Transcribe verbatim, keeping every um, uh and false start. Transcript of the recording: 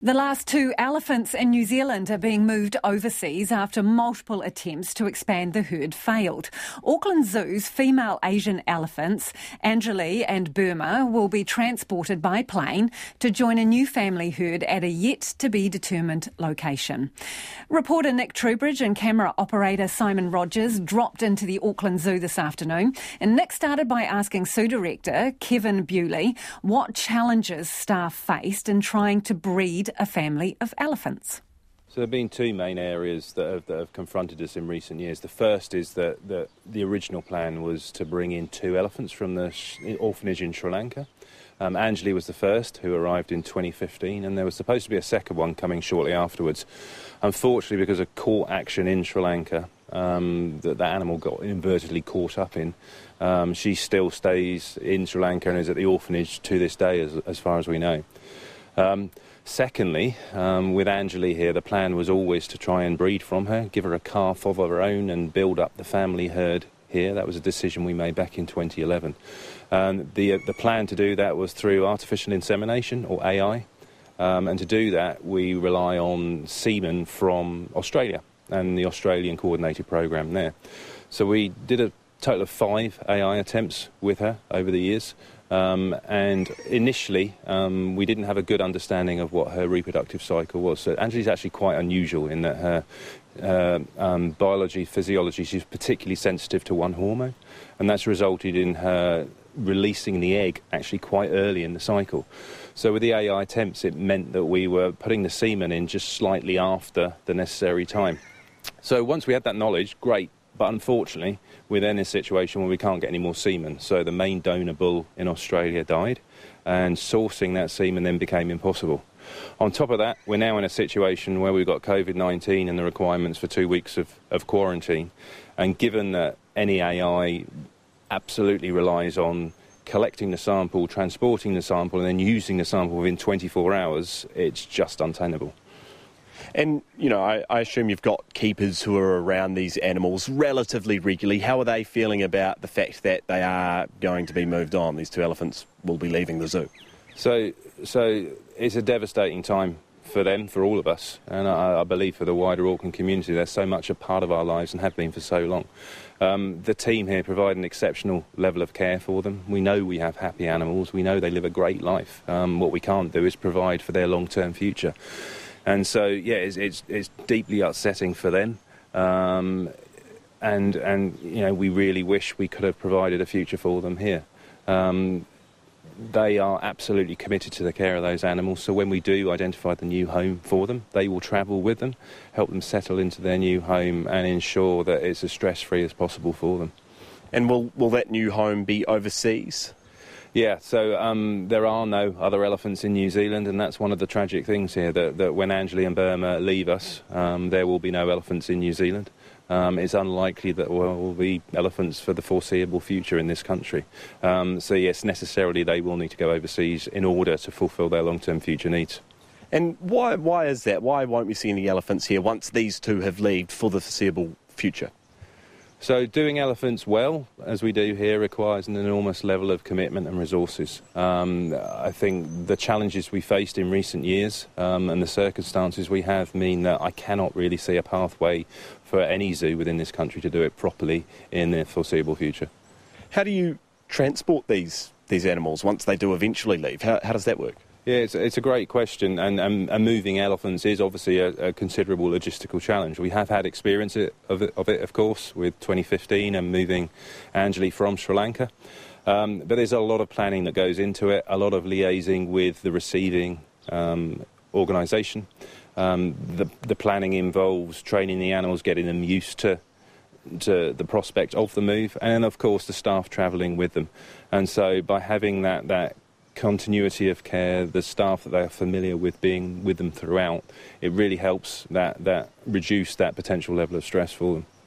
The last two elephants in New Zealand are being moved overseas after multiple attempts to expand the herd failed. Auckland Zoo's female Asian elephants, Anjali and Burma, will be transported by plane to join a new family herd at a yet-to-be-determined location. Reporter Nick Trubridge and camera operator Simon Rogers dropped into the Auckland Zoo this afternoon, and Nick started by asking Zoo Director Kevin Bewley what challenges staff faced in trying to breed a family of elephants. So there have been two main areas that have, that have confronted us in recent years. The first is that, that the original plan was to bring in two elephants from the orphanage in Sri Lanka. Um, Anjali was the first, who arrived in twenty fifteen, and there was supposed to be a second one coming shortly afterwards. Unfortunately, because of court action in Sri Lanka um, that that animal got inadvertently caught up in, um, she still stays in Sri Lanka and is at the orphanage to this day, as, as far as we know. Um, Secondly, um, with Anjali here, the plan was always to try and breed from her, give her a calf of her own and build up the family herd here. That was a decision we made back in twenty eleven. Um, the, uh, the plan to do that was through artificial insemination, or A I, um, and to do that we rely on semen from Australia and the Australian coordinated program there. So we did a total of five A I attempts with her over the years. Um, and initially, um, we didn't have a good understanding of what her reproductive cycle was. So Anjali's actually quite unusual in that her uh, um, biology, physiology, she's particularly sensitive to one hormone, and that's resulted in her releasing the egg actually quite early in the cycle. So with the A I attempts, it meant that we were putting the semen in just slightly after the necessary time. So once we had that knowledge, great. But unfortunately, we're then in a situation where we can't get any more semen. So the main donor bull in Australia died, and sourcing that semen then became impossible. On top of that, we're now in a situation where we've got COVID nineteen and the requirements for two weeks of, of quarantine. And given that any A I absolutely relies on collecting the sample, transporting the sample, and then using the sample within twenty-four hours, it's just untenable. And, you know, I, I assume you've got keepers who are around these animals relatively regularly. How are they feeling about the fact that they are going to be moved on? These two elephants will be leaving the zoo. So, so it's a devastating time for them, for all of us, and I, I believe for the wider Auckland community. They're so much a part of our lives and have been for so long. Um, the team here provide an exceptional level of care for them. We know we have happy animals. We know they live a great life. Um, what we can't do is provide for their long-term future. And so, yeah, it's, it's, it's deeply upsetting for them. Um, and, and, you know, we really wish we could have provided a future for them here. Um, they are absolutely committed to the care of those animals. So when we do identify the new home for them, they will travel with them, help them settle into their new home and ensure that it's as stress-free as possible for them. And will, will that new home be overseas? Yeah, so um, there are no other elephants in New Zealand, and that's one of the tragic things here, that, that when Anjali and Burma leave us, um, there will be no elephants in New Zealand. Um, it's unlikely that there will be elephants for the foreseeable future in this country. Um, so yes, necessarily they will need to go overseas in order to fulfil their long-term future needs. And why, why is that? Why won't we see any elephants here once these two have left for the foreseeable future? So doing elephants well, as we do here, requires an enormous level of commitment and resources. Um, I think the challenges we faced in recent years um, and the circumstances we have mean that I cannot really see a pathway for any zoo within this country to do it properly in the foreseeable future. How do you transport these these animals once they do eventually leave? How, how does that work? Yeah, it's, it's a great question, and, and, and moving elephants is obviously a, a considerable logistical challenge. We have had experience of it, of it, of course, with twenty fifteen and moving Anjali from Sri Lanka. Um, but there's a lot of planning that goes into it, a lot of liaising with the receiving um, organisation. Um, the, the planning involves training the animals, getting them used to to the prospect of the move, and then, of course, the staff travelling with them. And so by having that that continuity of care, the staff that they are familiar with being with them throughout, it really helps that, that reduce that potential level of stress for them.